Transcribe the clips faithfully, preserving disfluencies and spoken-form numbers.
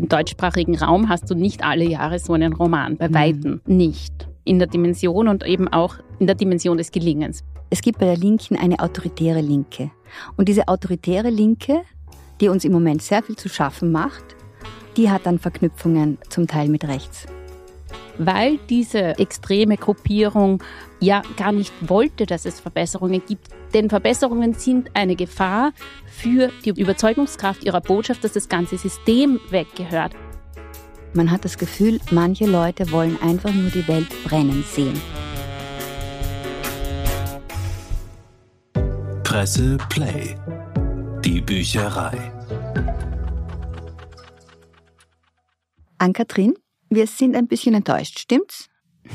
Im deutschsprachigen Raum hast du nicht alle Jahre so einen Roman, bei Weitem nicht. In der Dimension und eben auch in der Dimension des Gelingens. Es gibt bei der Linken eine autoritäre Linke. Und diese autoritäre Linke, die uns im Moment sehr viel zu schaffen macht, die hat dann Verknüpfungen zum Teil mit rechts. Weil diese extreme Gruppierung ja gar nicht wollte, dass es Verbesserungen gibt. Denn Verbesserungen sind eine Gefahr für die Überzeugungskraft ihrer Botschaft, dass das ganze System weggehört. Man hat das Gefühl, manche Leute wollen einfach nur die Welt brennen sehen. Presse Play. Die Bücherei. Ann-Kathrin, wir sind ein bisschen enttäuscht, stimmt's?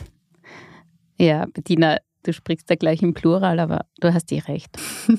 Ja, Bettina, du sprichst da gleich im Plural, aber du hast eh recht.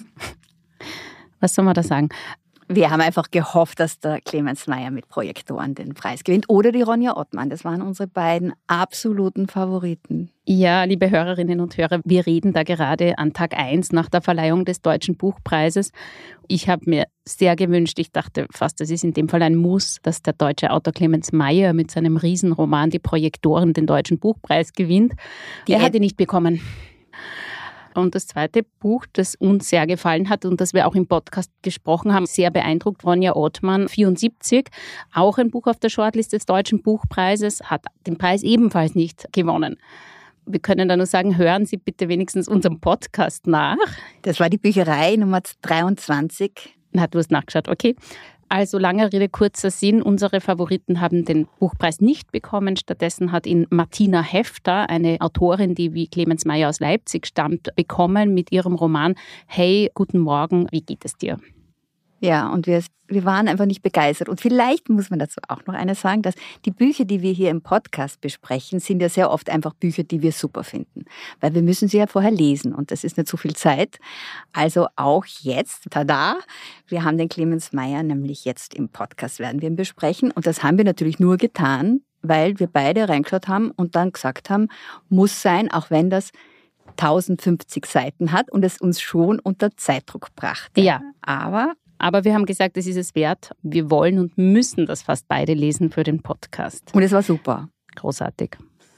Was soll man da sagen? Wir haben einfach gehofft, dass der Clemens Meyer mit Projektoren den Preis gewinnt. Oder die Ronja Ottmann. Das waren unsere beiden absoluten Favoriten. Ja, liebe Hörerinnen und Hörer, wir reden da gerade an Tag eins nach der Verleihung des Deutschen Buchpreises. Ich habe mir sehr gewünscht, ich dachte fast, das ist in dem Fall ein Muss, dass der deutsche Autor Clemens Meyer mit seinem Riesenroman Die Projektoren den Deutschen Buchpreis gewinnt. Die er hätte nicht bekommen. Und das zweite Buch, das uns sehr gefallen hat und das wir auch im Podcast besprochen haben, sehr beeindruckt, Ronja Ottmann, vierundsiebzig, auch ein Buch auf der Shortlist des Deutschen Buchpreises, hat den Preis ebenfalls nicht gewonnen. Wir können da nur sagen, hören Sie bitte wenigstens unserem Podcast nach. Das war die Bücherei Nummer dreiundzwanzig. Na, du hast nachgeschaut, okay. Also lange Rede, kurzer Sinn. Unsere Favoriten haben den Buchpreis nicht bekommen. Stattdessen hat ihn Martina Hefter, eine Autorin, die wie Clemens Meyer aus Leipzig stammt, bekommen mit ihrem Roman Hey, guten Morgen, wie geht es dir? Ja, und wir, wir waren einfach nicht begeistert. Und vielleicht muss man dazu auch noch eines sagen, dass die Bücher, die wir hier im Podcast besprechen, sind ja sehr oft einfach Bücher, die wir super finden. Weil wir müssen sie ja vorher lesen und das ist nicht so viel Zeit. Also auch jetzt, tada, wir haben den Clemens Meyer nämlich jetzt im Podcast, werden wir ihn besprechen. Und das haben wir natürlich nur getan, weil wir beide reingeschaut haben und dann gesagt haben, muss sein, auch wenn das tausendfünfzig Seiten hat und es uns schon unter Zeitdruck brachte. Ja, aber... Aber wir haben gesagt, es ist es wert. Wir wollen und müssen das fast beide lesen für den Podcast. Und es war super. Großartig.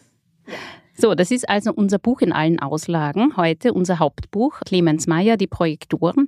So, das ist also unser Buch in allen Auslagen. Heute unser Hauptbuch, Clemens Meyer, Die Projektoren.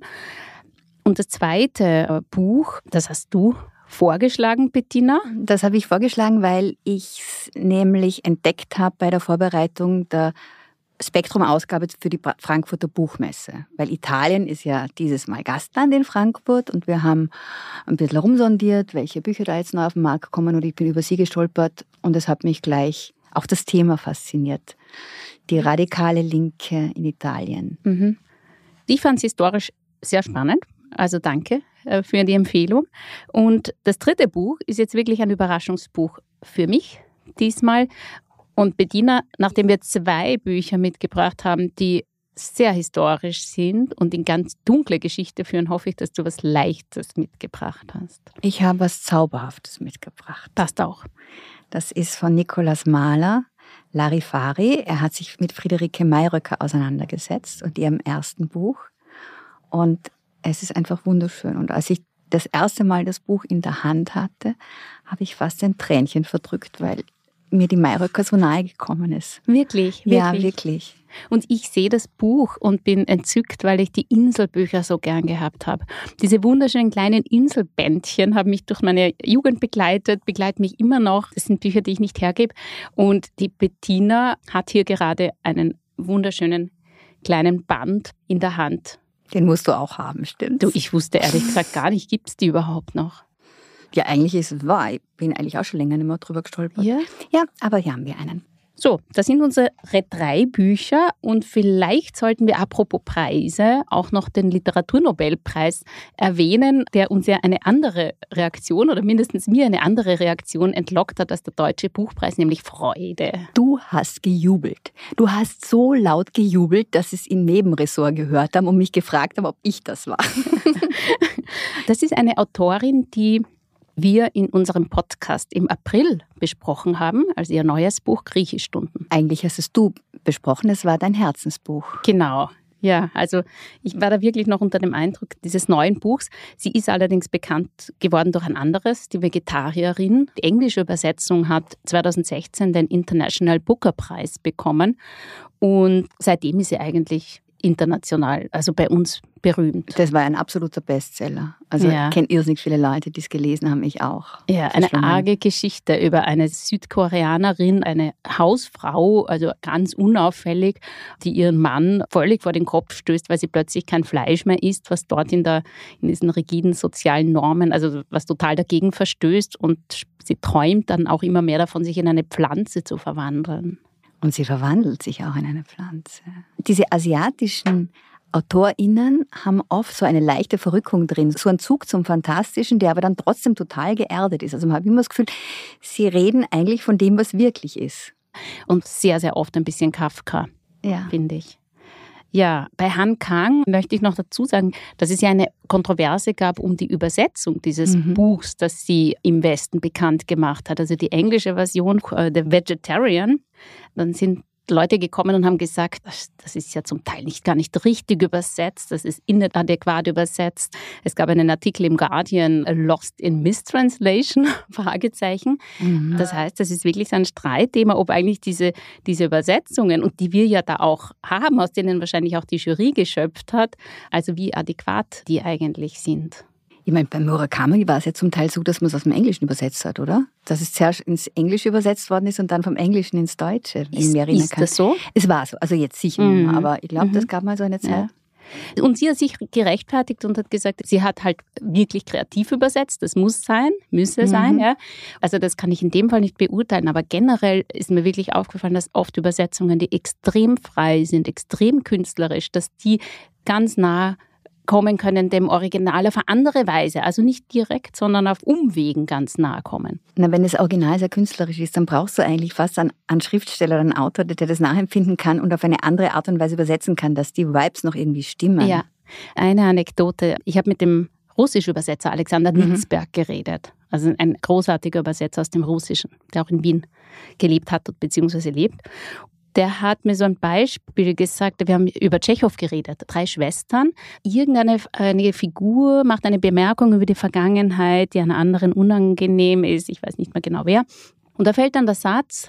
Und das zweite Buch, das hast du vorgeschlagen, Bettina? Das habe ich vorgeschlagen, weil ich es nämlich entdeckt habe bei der Vorbereitung der Spektrum-Ausgabe für die Frankfurter Buchmesse. Weil Italien ist ja dieses Mal Gastland in Frankfurt und wir haben ein bisschen rumsondiert, welche Bücher da jetzt neu auf den Markt kommen und ich bin über sie gestolpert und es hat mich gleich auch das Thema fasziniert. Die radikale Linke in Italien. Mhm. Ich fand es historisch sehr spannend, also danke für die Empfehlung. Und das dritte Buch ist jetzt wirklich ein Überraschungsbuch für mich diesmal. Und Bettina, nachdem wir zwei Bücher mitgebracht haben, die sehr historisch sind und in ganz dunkle Geschichte führen, hoffe ich, dass du was Leichtes mitgebracht hast. Ich habe was Zauberhaftes mitgebracht. Passt auch. Das ist von Nikolaus Mahler, Larifari. Er hat sich mit Friederike Mayröcker auseinandergesetzt und ihrem ersten Buch. Und es ist einfach wunderschön. Und als ich das erste Mal das Buch in der Hand hatte, habe ich fast ein Tränchen verdrückt, weil mir die Mayröcker so nahe gekommen ist. Wirklich, wirklich. Ja, wirklich. Und ich sehe das Buch und bin entzückt, weil ich die Inselbücher so gern gehabt habe. Diese wunderschönen kleinen Inselbändchen haben mich durch meine Jugend begleitet, begleiten mich immer noch. Das sind Bücher, die ich nicht hergebe. Und die Bettina hat hier gerade einen wunderschönen kleinen Band in der Hand. Den musst du auch haben, stimmt? Du, ich wusste ehrlich gesagt gar nicht, gibt es die überhaupt noch? Ja, eigentlich ist es wahr. Ich bin eigentlich auch schon länger nicht mehr drüber gestolpert. Ja? Ja, aber hier haben wir einen. So, das sind unsere drei Bücher und vielleicht sollten wir apropos Preise auch noch den Literaturnobelpreis erwähnen, der uns ja eine andere Reaktion oder mindestens mir eine andere Reaktion entlockt hat als der Deutsche Buchpreis, nämlich Freude. Du hast gejubelt. Du hast so laut gejubelt, dass es im Nebenressort gehört haben und mich gefragt haben, ob ich das war. Das ist eine Autorin, die wir in unserem Podcast im April besprochen haben, als ihr neues Buch Griechischstunden. Eigentlich hast es du besprochen, es war dein Herzensbuch. Genau, Ja, also ich war da wirklich noch unter dem Eindruck dieses neuen Buchs. Sie ist allerdings bekannt geworden durch ein anderes, die Vegetarierin. Die englische Übersetzung hat zweitausendsechzehn den International Booker Prize bekommen und seitdem ist sie eigentlich international, also bei uns berühmt. Das war ein absoluter Bestseller. Also ja. Ich kenne irrsinnig viele Leute, die es gelesen haben, ich auch. Ja, eine arge Geschichte über eine Südkoreanerin, eine Hausfrau, also ganz unauffällig, die ihren Mann völlig vor den Kopf stößt, weil sie plötzlich kein Fleisch mehr isst, was dort in, der, in diesen rigiden sozialen Normen, also was total dagegen verstößt, und sie träumt dann auch immer mehr davon, sich in eine Pflanze zu verwandeln. Und sie verwandelt sich auch in eine Pflanze. Diese asiatischen AutorInnen haben oft so eine leichte Verrückung drin, so einen Zug zum Fantastischen, der aber dann trotzdem total geerdet ist. Also man hat immer das Gefühl, sie reden eigentlich von dem, was wirklich ist. Und sehr, sehr oft ein bisschen Kafka, ja. finde ich. Ja, bei Han Kang möchte ich noch dazu sagen, dass es ja eine Kontroverse gab um die Übersetzung dieses mhm. Buchs, das sie im Westen bekannt gemacht hat. Also die englische Version, The Vegetarian. Dann sind Leute gekommen und haben gesagt, das ist ja zum Teil nicht gar nicht richtig übersetzt, das ist inadäquat übersetzt. Es gab einen Artikel im Guardian, Lost in Mistranslation, Fragezeichen. Mhm. Das heißt, das ist wirklich ein Streitthema, ob eigentlich diese, diese Übersetzungen, und die wir ja da auch haben, aus denen wahrscheinlich auch die Jury geschöpft hat, also wie adäquat die eigentlich sind. Ich meine, bei Murakami war es ja zum Teil so, dass man es aus dem Englischen übersetzt hat, oder? Dass es zuerst ins Englische übersetzt worden ist und dann vom Englischen ins Deutsche. Ist, ist das so? Es war so, also jetzt sicher mhm. nicht mehr, aber ich glaube, mhm. das gab mal so eine Zeit. Ja. Und sie hat sich gerechtfertigt und hat gesagt, sie hat halt wirklich kreativ übersetzt, das muss sein, müsse mhm. sein. Ja. Also das kann ich in dem Fall nicht beurteilen, aber generell ist mir wirklich aufgefallen, dass oft Übersetzungen, die extrem frei sind, extrem künstlerisch, dass die ganz nah kommen können dem Original auf eine andere Weise, also nicht direkt, sondern auf Umwegen ganz nahe kommen. Na, wenn das Original sehr künstlerisch ist, dann brauchst du eigentlich fast einen, einen Schriftsteller oder einen Autor, der das nachempfinden kann und auf eine andere Art und Weise übersetzen kann, dass die Vibes noch irgendwie stimmen. Ja, eine Anekdote. Ich habe mit dem russischen Übersetzer Alexander mhm. Nitzberg geredet, also ein großartiger Übersetzer aus dem Russischen, der auch in Wien gelebt hat bzw. lebt. Der hat mir so ein Beispiel gesagt, wir haben über Tschechow geredet, drei Schwestern. Irgendeine eine Figur macht eine Bemerkung über die Vergangenheit, die einer anderen unangenehm ist, ich weiß nicht mehr genau wer. Und da fällt dann der Satz,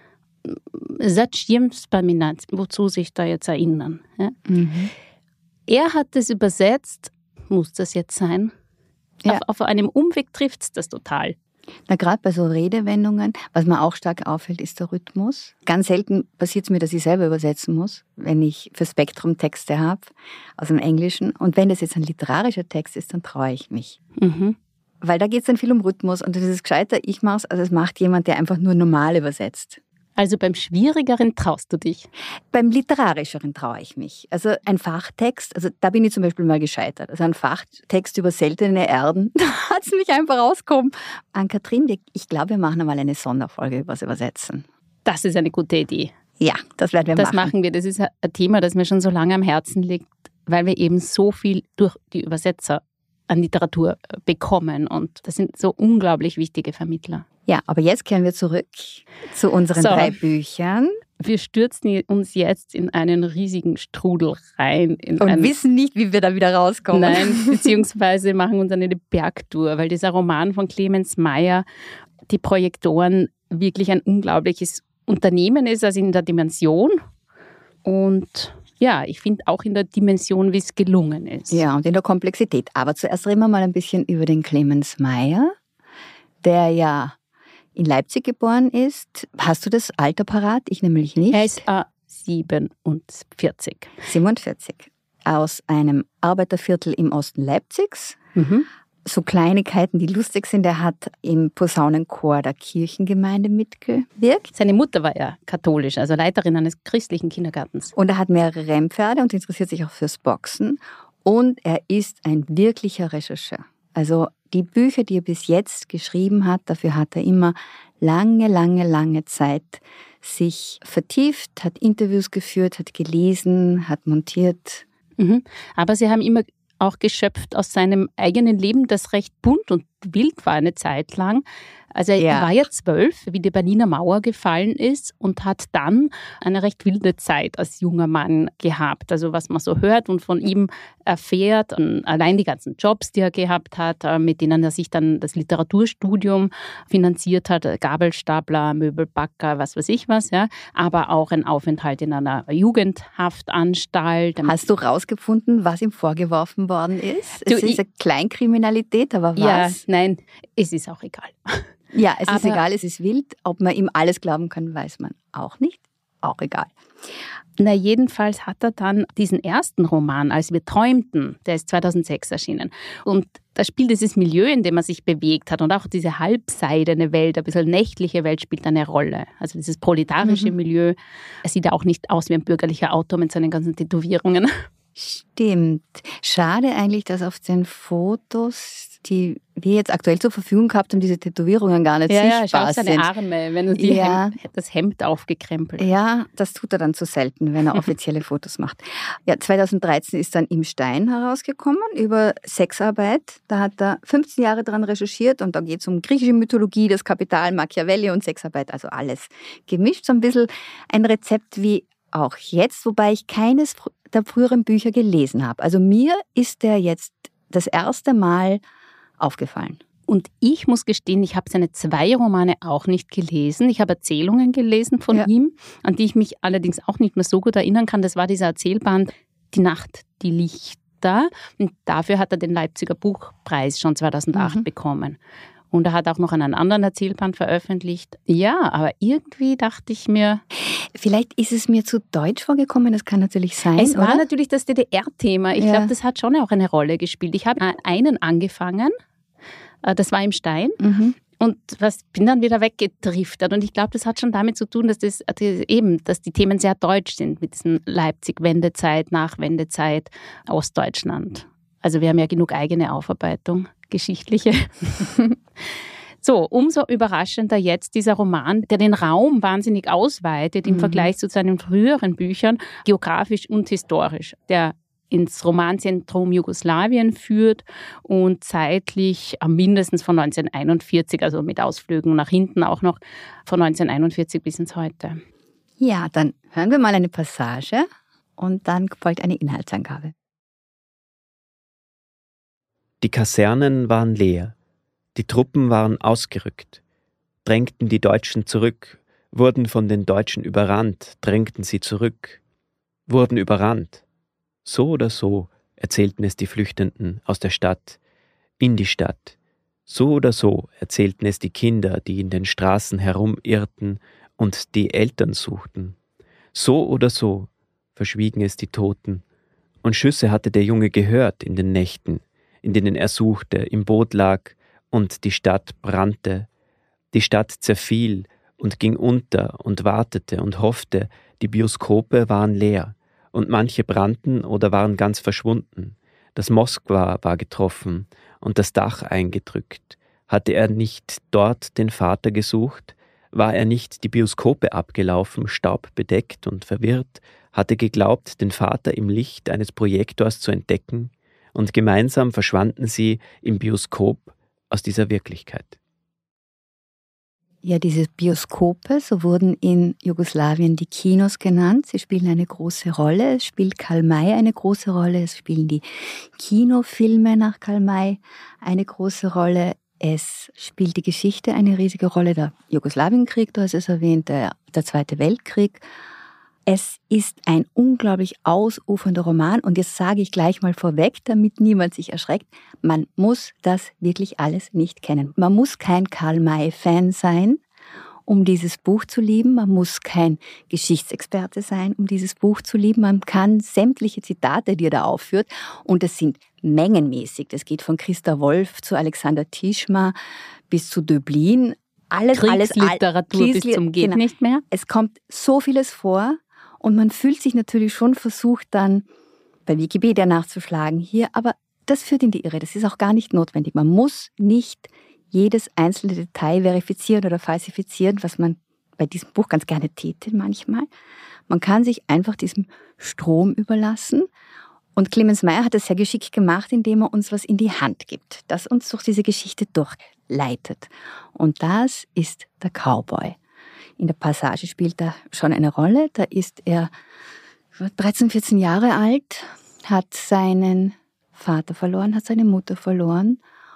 Zachjem вспоминать, wozu sich da jetzt erinnern. Ja? Mhm. Er hat das übersetzt, muss das jetzt sein? Ja. Auf, auf einem Umweg trifft es das total. Na, gerade bei so Redewendungen, was mir auch stark auffällt, ist der Rhythmus. Ganz selten passiert es mir, dass ich selber übersetzen muss, wenn ich für Spektrum Texte habe aus dem Englischen. Und wenn das jetzt ein literarischer Text ist, dann traue ich mich. Mhm. Weil da geht es dann viel um Rhythmus und das ist gescheiter, ich mache es, also es macht jemand, der einfach nur normal übersetzt. Also beim Schwierigeren traust du dich? Beim Literarischeren traue ich mich. Also ein Fachtext, also da bin ich zum Beispiel mal gescheitert. Also ein Fachtext über seltene Erden, da hat es mich einfach rausgekommen. An Kathrin, ich glaube, wir machen einmal eine Sonderfolge über das Übersetzen. Das ist eine gute Idee. Ja, das werden wir das machen. Das machen wir. Das ist ein Thema, das mir schon so lange am Herzen liegt, weil wir eben so viel durch die Übersetzer an Literatur bekommen. Und das sind so unglaublich wichtige Vermittler. Ja, aber jetzt kehren wir zurück zu unseren so, drei Büchern. Wir stürzen uns jetzt in einen riesigen Strudel rein. In Und einen, wissen nicht, wie wir da wieder rauskommen. Nein, beziehungsweise machen uns eine Bergtour, weil dieser Roman von Clemens Meyer, die Projektoren, wirklich ein unglaubliches Unternehmen ist, also in der Dimension. Und ja, ich finde auch in der Dimension, wie es gelungen ist. Ja, und in der Komplexität. Aber zuerst reden wir mal ein bisschen über den Clemens Meyer, der ja in Leipzig geboren ist. Hast du das Alter parat? Ich nämlich nicht. Er ist äh, siebenundvierzig. siebenundvierzig. Aus einem Arbeiterviertel im Osten Leipzigs. Mhm. So Kleinigkeiten, die lustig sind. Er hat im Posaunenchor der Kirchengemeinde mitgewirkt. Seine Mutter war ja katholisch, also Leiterin eines christlichen Kindergartens. Und er hat mehrere Rennpferde und interessiert sich auch fürs Boxen. Und er ist ein wirklicher Rechercheur. Also die Bücher, die er bis jetzt geschrieben hat, dafür hat er immer lange, lange, lange Zeit sich vertieft, hat Interviews geführt, hat gelesen, hat montiert. Mhm. Aber Sie haben immer auch geschöpft aus seinem eigenen Leben, das recht bunt und wild war eine Zeit lang. Also er Ja. war ja zwölf, wie die Berliner Mauer gefallen ist und hat dann eine recht wilde Zeit als junger Mann gehabt. Also was man so hört und von ihm erfährt, und allein die ganzen Jobs, die er gehabt hat, mit denen er sich dann das Literaturstudium finanziert hat, Gabelstapler, Möbelbacker, was weiß ich was, ja, aber auch ein Aufenthalt in einer Jugendhaftanstalt. Hast du rausgefunden, was ihm vorgeworfen worden ist? Du, Es ist eine Kleinkriminalität, aber was? Ja, nein, es ist auch egal. Ja, es ist Aber- egal, es ist wild. Ob man ihm alles glauben kann, weiß man auch nicht. Auch egal. Na, jedenfalls hat er dann diesen ersten Roman, Als wir träumten, der ist zweitausendsechs erschienen. Und da spielt dieses Milieu, in dem er sich bewegt hat und auch diese halbseidene Welt, ein bisschen nächtliche Welt spielt eine Rolle. Also dieses proletarische Mhm. Milieu. Er sieht ja auch nicht aus wie ein bürgerlicher Autor mit seinen ganzen Tätowierungen. Stimmt. Schade eigentlich, dass auf den Fotos, die wir jetzt aktuell zur Verfügung gehabt haben, diese Tätowierungen gar nicht Ja, ja, schau sichtbar auf seine sind. Arme, wenn er die Ja. Hemd, das Hemd aufgekrempelt. Ja, das tut er dann zu selten, wenn er offizielle Fotos macht. Ja, zweitausenddreizehn ist dann Im Stein herausgekommen über Sexarbeit. Da hat er fünfzehn Jahre dran recherchiert und da geht es um griechische Mythologie, das Kapital, Machiavelli und Sexarbeit, also alles gemischt. So ein bisschen ein Rezept wie auch jetzt, wobei ich keines der früheren Bücher gelesen habe. Also mir ist der jetzt das erste Mal aufgefallen. Und ich muss gestehen, ich habe seine zwei Romane auch nicht gelesen. Ich habe Erzählungen gelesen von Ja. ihm, an die ich mich allerdings auch nicht mehr so gut erinnern kann. Das war dieser Erzählband Die Nacht, die Lichter. Und dafür hat er den Leipziger Buchpreis schon zweitausendacht Mhm. bekommen. Und er hat auch noch einen anderen Erzählband veröffentlicht. Ja, aber irgendwie dachte ich mir, Vielleicht ist es mir zu deutsch vorgekommen, das kann natürlich sein, es war oder? natürlich das D D R-Thema. Ich Ja. glaube, das hat schon auch eine Rolle gespielt. Ich habe einen angefangen, äh, das war Im Stein. Mhm. Und was, bin dann wieder weggedriftet. Und ich glaube, das hat schon damit zu tun, dass das eben, dass die Themen sehr deutsch sind mit diesem Leipzig-Wendezeit, Nachwendezeit, Ostdeutschland. Also wir haben ja genug eigene Aufarbeitung, geschichtliche. So, umso überraschender jetzt dieser Roman, der den Raum wahnsinnig ausweitet im Mhm. Vergleich zu seinen früheren Büchern, geografisch und historisch. Der ins Romanzentrum Jugoslawien führt und zeitlich mindestens von neunzehnhunderteinundvierzig, also mit Ausflügen nach hinten auch noch, von neunzehnhunderteinundvierzig bis ins Heute. Ja, dann hören wir mal eine Passage und dann folgt eine Inhaltsangabe. Die Kasernen waren leer, die Truppen waren ausgerückt, drängten die Deutschen zurück, wurden von den Deutschen überrannt, drängten sie zurück, wurden überrannt. So oder so erzählten es die Flüchtenden aus der Stadt, in die Stadt. So oder so erzählten es die Kinder, die in den Straßen herumirrten und die Eltern suchten. So oder so verschwiegen es die Toten. Und Schüsse hatte der Junge gehört in den Nächten, in denen er suchte, im Boot lag und die Stadt brannte. Die Stadt zerfiel und ging unter und wartete und hoffte, die Bioskope waren leer. Und manche brannten oder waren ganz verschwunden. Das Moskwa war getroffen und das Dach eingedrückt. Hatte er nicht dort den Vater gesucht? War er nicht die Bioskope abgelaufen, staubbedeckt und verwirrt, hatte geglaubt, den Vater im Licht eines Projektors zu entdecken? Und gemeinsam verschwanden sie im Bioskop aus dieser Wirklichkeit. Ja, diese Bioskope, so wurden in Jugoslawien die Kinos genannt. Sie spielen eine große Rolle. Es spielt Karl May eine große Rolle. Es spielen die Kinofilme nach Karl May eine große Rolle. Es spielt die Geschichte eine riesige Rolle. Der Jugoslawienkrieg, du hast es erwähnt, der, der Zweite Weltkrieg. Es ist ein unglaublich ausufernder Roman und jetzt sage ich gleich mal vorweg, damit niemand sich erschreckt, man muss das wirklich alles nicht kennen. Man muss kein Karl-May-Fan sein, um dieses Buch zu lieben. Man muss kein Geschichtsexperte sein, um dieses Buch zu lieben. Man kann sämtliche Zitate, die er da aufführt, und es sind mengenmäßig. Das geht von Christa Wolf zu Alexander Tischma bis zu Döblin. Alles, alles, Kriegsliteratur all, bis zum geht genau. nicht mehr. Es kommt so vieles vor und man fühlt sich natürlich schon versucht, dann bei Wikipedia nachzuschlagen hier, aber das führt in die Irre. Das ist auch gar nicht notwendig. Man muss nicht jedes einzelne Detail verifizieren oder falsifizieren, was man bei diesem Buch ganz gerne täte manchmal. Man kann sich einfach diesem Strom überlassen Und Clemens Meyer hat es sehr geschickt gemacht, indem er uns was in die Hand gibt, das uns durch diese Geschichte durchleitet. Und das ist der Cowboy. In der Passage spielt er schon eine Rolle. Da ist er dreizehn, vierzehn Jahre alt, hat seinen Vater verloren, hat seine Mutter verloren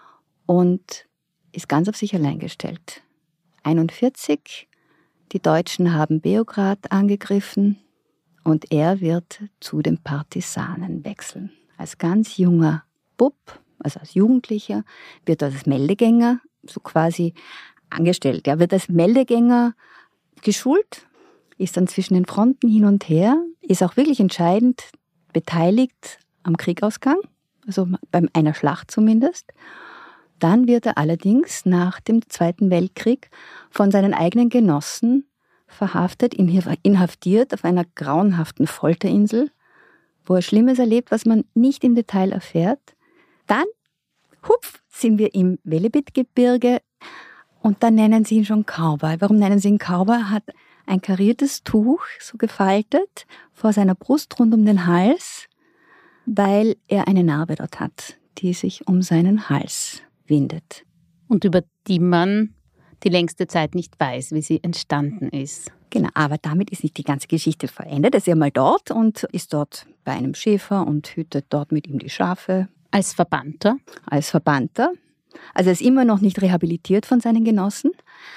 und ist ganz auf sich allein gestellt. einundvierzig, die Deutschen haben Beograd angegriffen und er wird zu den Partisanen wechseln. Als ganz junger Bub, also als Jugendlicher, wird er als Meldegänger so quasi angestellt. Er wird als Meldegänger geschult, ist dann zwischen den Fronten hin und her, ist auch wirklich entscheidend beteiligt am Kriegausgang, also bei einer Schlacht zumindest. Dann wird er allerdings nach dem Zweiten Weltkrieg von seinen eigenen Genossen verhaftet, inhaftiert auf einer grauenhaften Folterinsel, wo er Schlimmes erlebt, was man nicht im Detail erfährt. Dann, hupf, sind wir im Velebit-Gebirge und dann nennen sie ihn schon Cowboy. Warum nennen sie ihn Cowboy? Er hat ein kariertes Tuch, so gefaltet, vor seiner Brust rund um den Hals, weil er eine Narbe dort hat, die sich um seinen Hals windet. Und über die man die längste Zeit nicht weiß, wie sie entstanden ist. Genau, aber damit ist nicht die ganze Geschichte verendet. Er ist ja mal dort und ist dort bei einem Schäfer und hütet dort mit ihm die Schafe. Als Verbannter? Als Verbannter. Also er ist immer noch nicht rehabilitiert von seinen Genossen.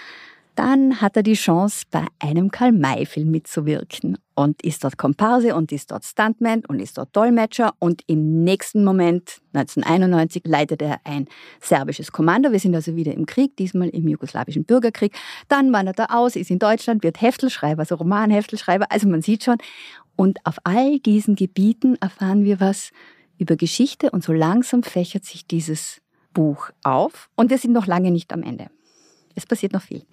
Dann hat er die Chance, bei einem Karl-May-Film mitzuwirken und ist dort Komparse und ist dort Stuntman und ist dort Dolmetscher und im nächsten Moment, neunzehnhunderteinundneunzig, leitet er ein serbisches Kommando. Wir sind also wieder im Krieg, diesmal im jugoslawischen Bürgerkrieg. Dann wandert er aus, ist in Deutschland, wird Heftelschreiber, also Roman-Heftelschreiber, also man sieht schon. Und auf all diesen Gebieten erfahren wir was über Geschichte und so langsam fächert sich dieses Buch auf und wir sind noch lange nicht am Ende. Es passiert noch viel.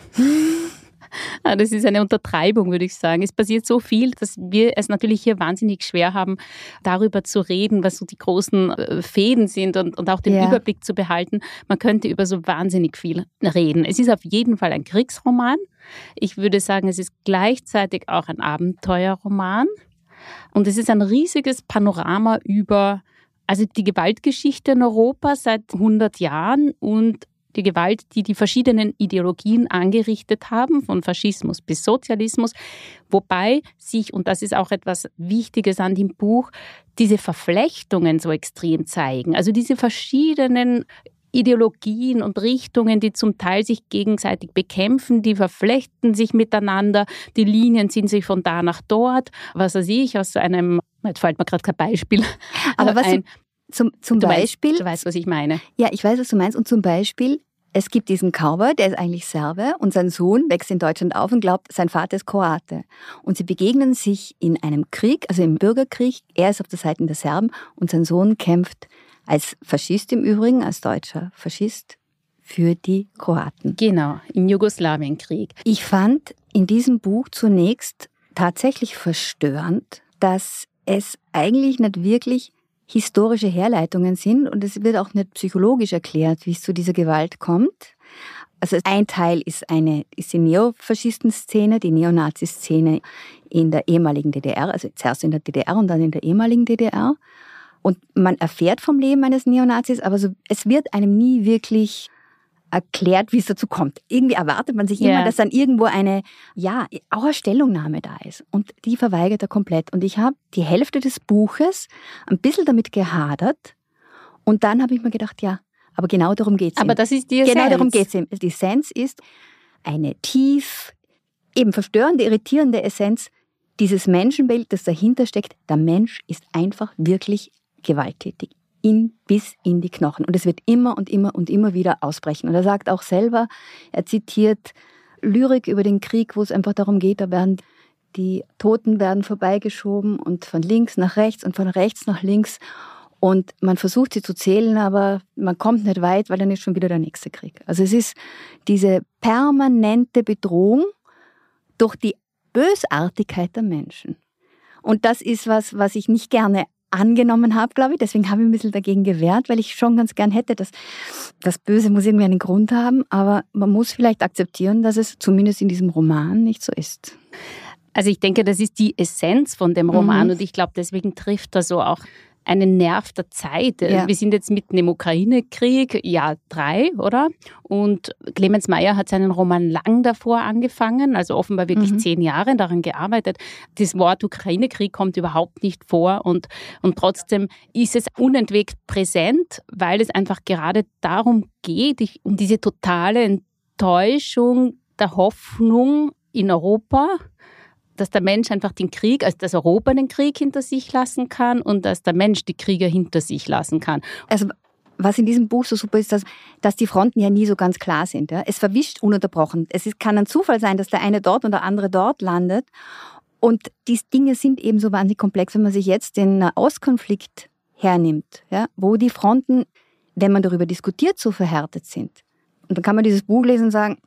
Das ist eine Untertreibung, würde ich sagen. Es passiert so viel, dass wir es natürlich hier wahnsinnig schwer haben, darüber zu reden, was so die großen Fäden sind und, und auch den ja. Überblick zu behalten. Man könnte über so wahnsinnig viel reden. Es ist auf jeden Fall ein Kriegsroman. Ich würde sagen, es ist gleichzeitig auch ein Abenteuerroman. Und es ist ein riesiges Panorama über also die Gewaltgeschichte in Europa seit hundert Jahren und die Gewalt, die die verschiedenen Ideologien angerichtet haben, von Faschismus bis Sozialismus, wobei sich, und das ist auch etwas Wichtiges an dem Buch, diese Verflechtungen so extrem zeigen. Also diese verschiedenen Ideologien und Richtungen, die zum Teil sich gegenseitig bekämpfen, die verflechten sich miteinander, die Linien ziehen sich von da nach dort. Was weiß ich, aus einem, jetzt fällt mir gerade kein Beispiel. Aber was ein, zum, zum du Beispiel... Weißt, du weißt, was ich meine. Ja, ich weiß, was du meinst. Und zum Beispiel, es gibt diesen Cowboy, der ist eigentlich Serbe und sein Sohn wächst in Deutschland auf und glaubt, sein Vater ist Kroate. Und sie begegnen sich in einem Krieg, also im Bürgerkrieg. Er ist auf der Seite der Serben und sein Sohn kämpft als Faschist im Übrigen, als deutscher Faschist für die Kroaten. Genau, im Jugoslawienkrieg. Ich fand in diesem Buch zunächst tatsächlich verstörend, dass es eigentlich nicht wirklich historische Herleitungen sind und es wird auch nicht psychologisch erklärt, wie es zu dieser Gewalt kommt. Also ein Teil ist eine ist die Neofaschisten-Szene, die Neonazi-Szene in der ehemaligen D D R, also zuerst in der D D R und dann in der ehemaligen D D R. Und man erfährt vom Leben eines Neonazis, aber so, es wird einem nie wirklich erklärt, wie es dazu kommt. Irgendwie erwartet man sich immer, yeah. dass dann irgendwo eine, ja, auch eine Stellungnahme da ist. Und die verweigert er komplett. Und ich habe die Hälfte des Buches ein bisschen damit gehadert. Und dann habe ich mir gedacht, ja, aber genau darum geht es ihm. Aber das ist die Essenz. Genau darum geht es ihm. Die Essenz ist eine tief, eben verstörende, irritierende Essenz dieses Menschenbild, das dahinter steckt. Der Mensch ist einfach wirklich gewalttätig. In, bis in die Knochen. Und es wird immer und immer und immer wieder ausbrechen. Und er sagt auch selber, er zitiert Lyrik über den Krieg, wo es einfach darum geht, da werden die Toten werden vorbeigeschoben und von links nach rechts und von rechts nach links. Und man versucht sie zu zählen, aber man kommt nicht weit, weil dann ist schon wieder der nächste Krieg. Also es ist diese permanente Bedrohung durch die Bösartigkeit der Menschen. Und das ist was, was ich nicht gerne angenommen habe, glaube ich. Deswegen habe ich ein bisschen dagegen gewehrt, weil ich schon ganz gern hätte, dass das Böse muss irgendwie einen Grund haben, aber man muss vielleicht akzeptieren, dass es zumindest in diesem Roman nicht so ist. Also ich denke, das ist die Essenz von dem Roman mhm. und ich glaube, deswegen trifft er so auch einen Nerv der Zeit. Ja. Wir sind jetzt mitten im Ukraine-Krieg, Jahr drei, oder? Und Clemens Meyer hat seinen Roman lang davor angefangen, also offenbar wirklich mhm. zehn Jahre daran gearbeitet. Das Wort Ukraine-Krieg kommt überhaupt nicht vor und, und trotzdem ist es unentwegt präsent, weil es einfach gerade darum geht, um diese totale Enttäuschung der Hoffnung in Europa, dass der Mensch einfach den Krieg, also dass Europa den Krieg hinter sich lassen kann und dass der Mensch die Krieger hinter sich lassen kann. Also was in diesem Buch so super ist, dass, dass die Fronten ja nie so ganz klar sind. Ja? Es verwischt ununterbrochen. Es ist, kann ein Zufall sein, dass der eine dort und der andere dort landet. Und die Dinge sind eben so wahnsinnig komplex, wenn man sich jetzt den Ostkonflikt hernimmt, ja? Wo die Fronten, wenn man darüber diskutiert, so verhärtet sind. Und dann kann man dieses Buch lesen und sagen,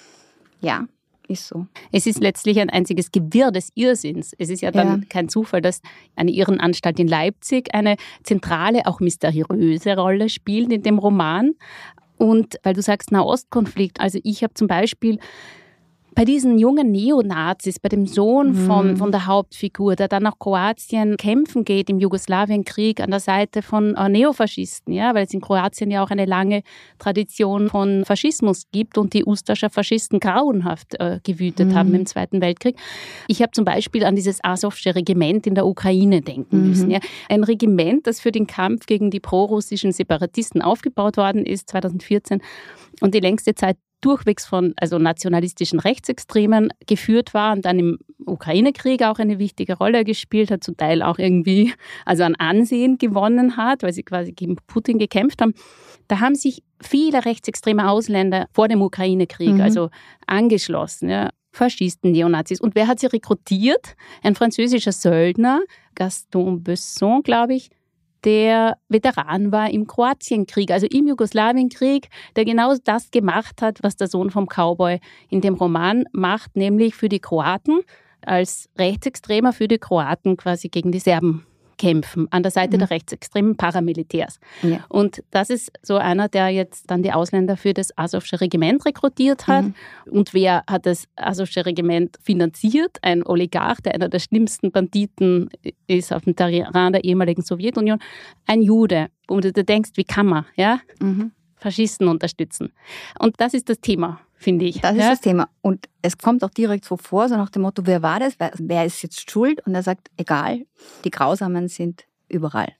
ja, ist so. Es ist letztlich ein einziges Gewirr des Irrsinns. Es ist ja dann ja. kein Zufall, dass eine Irrenanstalt in Leipzig eine zentrale, auch mysteriöse Rolle spielt in dem Roman. Und weil du sagst Nahostkonflikt, also ich habe zum Beispiel bei diesen jungen Neonazis, bei dem Sohn von, von der Hauptfigur, der dann nach Kroatien kämpfen geht im Jugoslawienkrieg an der Seite von äh, Neofaschisten, ja, weil es in Kroatien ja auch eine lange Tradition von Faschismus gibt und die Ustascher Faschisten grauenhaft äh, gewütet mhm. haben im Zweiten Weltkrieg. Ich habe zum Beispiel an dieses Asowsche Regiment in der Ukraine denken mhm. müssen. Ja. Ein Regiment, das für den Kampf gegen die prorussischen Separatisten aufgebaut worden ist, zweitausendvierzehn, und die längste Zeit durchwegs von also nationalistischen Rechtsextremen geführt war und dann im Ukraine-Krieg auch eine wichtige Rolle gespielt hat, zum Teil auch irgendwie also an Ansehen gewonnen hat, weil sie quasi gegen Putin gekämpft haben. Da haben sich viele rechtsextreme Ausländer vor dem Ukraine-Krieg mhm. also angeschlossen, ja. Faschisten, Neonazis. Und wer hat sie rekrutiert? Ein französischer Söldner, Gaston Besson, glaube ich, der Veteran war im Kroatienkrieg, also im Jugoslawienkrieg, der genau das gemacht hat, was der Sohn vom Cowboy in dem Roman macht, nämlich für die Kroaten, als Rechtsextremer für die Kroaten quasi gegen die Serben kämpfen, an der Seite mhm. der rechtsextremen Paramilitärs. Ja. Und das ist so einer, der jetzt dann die Ausländer für das Asowsche Regiment rekrutiert hat. Mhm. Und wer hat das Asowsche Regiment finanziert? Ein Oligarch, der einer der schlimmsten Banditen ist auf dem Terrain der ehemaligen Sowjetunion. Ein Jude, wo du dir denkst, wie kann man ja? Mhm. Faschisten unterstützen? Und das ist das Thema, finde ich. Das ist ja? das Thema. Und es kommt auch direkt so vor, so nach dem Motto, wer war das? Wer, wer ist jetzt schuld? Und er sagt, egal, die Grausamen sind überall.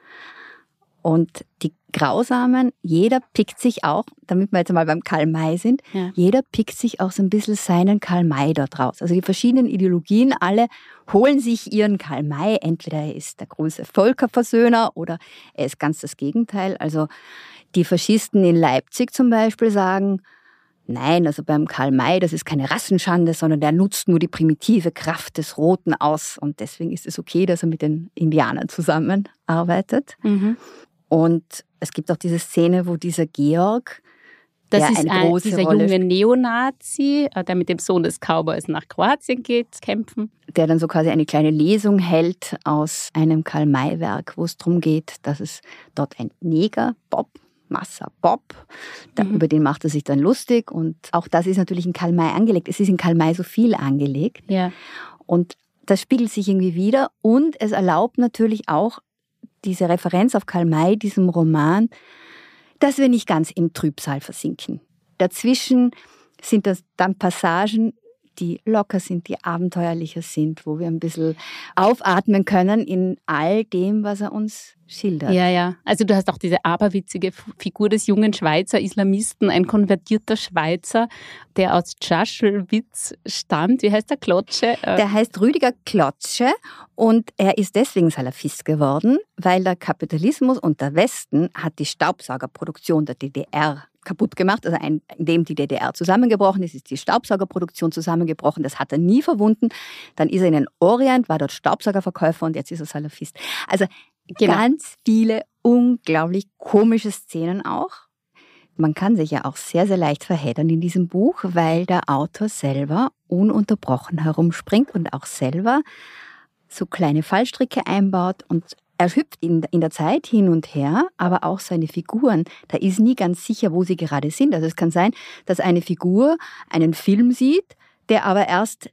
Und die Grausamen, jeder pickt sich auch, damit wir jetzt mal beim Karl May sind, ja. jeder pickt sich auch so ein bisschen seinen Karl May dort raus. Also die verschiedenen Ideologien, alle holen sich ihren Karl May. Entweder er ist der große Völkerversöhner oder er ist ganz das Gegenteil. Also die Faschisten in Leipzig zum Beispiel sagen, nein, also beim Karl May, das ist keine Rassenschande, sondern der nutzt nur die primitive Kraft des Roten aus. Und deswegen ist es okay, dass er mit den Indianern zusammenarbeitet. Mhm. Und es gibt auch diese Szene, wo dieser Georg, das der ist eine ein, große dieser Rolle junge Neonazi, der mit dem Sohn des Cowboys nach Kroatien geht, kämpfen. Der dann so quasi eine kleine Lesung hält aus einem Karl May-Werk, wo es darum geht, dass es dort ein Neger, Bob, Massa Bob, da, mhm. über den macht er sich dann lustig. Und auch das ist natürlich in Karl May angelegt. Es ist in Karl May so viel angelegt. Ja. Und das spiegelt sich irgendwie wieder. Und es erlaubt natürlich auch diese Referenz auf Karl May, diesem Roman, dass wir nicht ganz im Trübsal versinken. Dazwischen sind das dann Passagen, die locker sind, die abenteuerlicher sind, wo wir ein bisschen aufatmen können in all dem, was er uns schildert. Ja, ja. Also du hast auch diese aberwitzige Figur des jungen Schweizer Islamisten, ein konvertierter Schweizer, der aus Tschaschelwitz stammt. Wie heißt der? Klotsche? Der heißt Rüdiger Klotsche und er ist deswegen Salafist geworden, weil der Kapitalismus und der Westen hat die Staubsaugerproduktion der D D R kaputt gemacht, also indem die D D R zusammengebrochen ist, ist die Staubsaugerproduktion zusammengebrochen. Das hat er nie verwunden. Dann ist er in den Orient, war dort Staubsaugerverkäufer und jetzt ist er Salafist. Also genau. Ganz viele unglaublich komische Szenen auch. Man kann sich ja auch sehr, sehr leicht verheddern in diesem Buch, weil der Autor selber ununterbrochen herumspringt und auch selber so kleine Fallstricke einbaut und er hüpft in, in der Zeit hin und her, aber auch seine Figuren, da ist nie ganz sicher, wo sie gerade sind. Also es kann sein, dass eine Figur einen Film sieht, der aber erst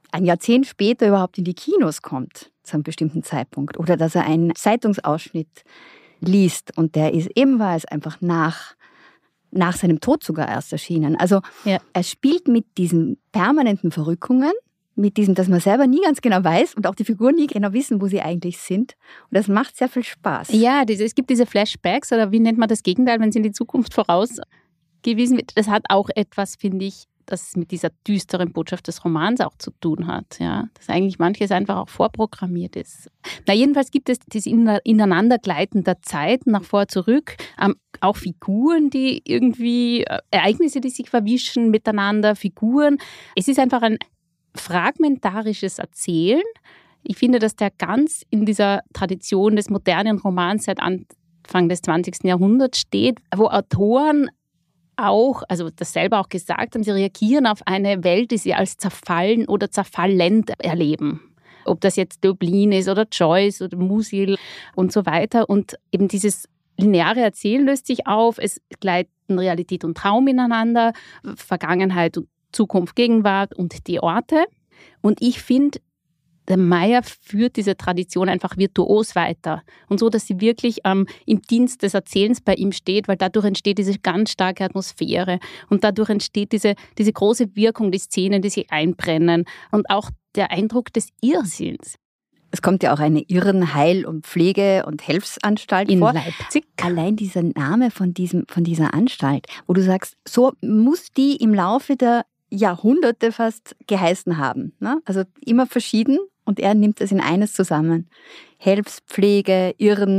ein Jahrzehnt später überhaupt in die Kinos kommt, zu einem bestimmten Zeitpunkt. Oder dass er einen Zeitungsausschnitt liest und der ist ebenfalls einfach nach, nach seinem Tod sogar erst erschienen. Also ja. Er spielt mit diesen permanenten Verrückungen, mit diesem, dass man selber nie ganz genau weiß und auch die Figuren nie genau wissen, wo sie eigentlich sind. Und das macht sehr viel Spaß. Ja, diese, es gibt diese Flashbacks, oder wie nennt man das Gegenteil, wenn es in die Zukunft vorausgewiesen wird. Das hat auch etwas, finde ich, das mit dieser düsteren Botschaft des Romans auch zu tun hat. Ja? Dass eigentlich manches einfach auch vorprogrammiert ist. Na, jedenfalls gibt es dieses Ineinandergleiten der Zeiten nach vor, zurück. Ähm, auch Figuren, die irgendwie, äh, Ereignisse, die sich verwischen miteinander, Figuren. Es ist einfach ein fragmentarisches Erzählen. Ich finde, dass der ganz in dieser Tradition des modernen Romans seit Anfang des zwanzigsten Jahrhunderts steht, wo Autoren auch, also das selber auch gesagt haben, sie reagieren auf eine Welt, die sie als zerfallen oder zerfallend erleben. Ob das jetzt Döblin ist oder Joyce oder Musil und so weiter. Und eben dieses lineare Erzählen löst sich auf, es gleiten Realität und Traum ineinander, Vergangenheit und Zukunft, Gegenwart und die Orte. Und ich finde, der Meier führt diese Tradition einfach virtuos weiter. Und so, dass sie wirklich ähm, im Dienst des Erzählens bei ihm steht, weil dadurch entsteht diese ganz starke Atmosphäre. Und dadurch entsteht diese, diese große Wirkung, die Szenen, die sich einbrennen. Und auch der Eindruck des Irrsinns. Es kommt ja auch eine Irrenheil- und Pflege- und Hilfsanstalt in vor. Leipzig. Allein dieser Name von, diesem, von dieser Anstalt, wo du sagst, so muss die im Laufe der Jahrhunderte fast geheißen haben. Ne? Also immer verschieden und er nimmt es in eines zusammen. Hilfspflege,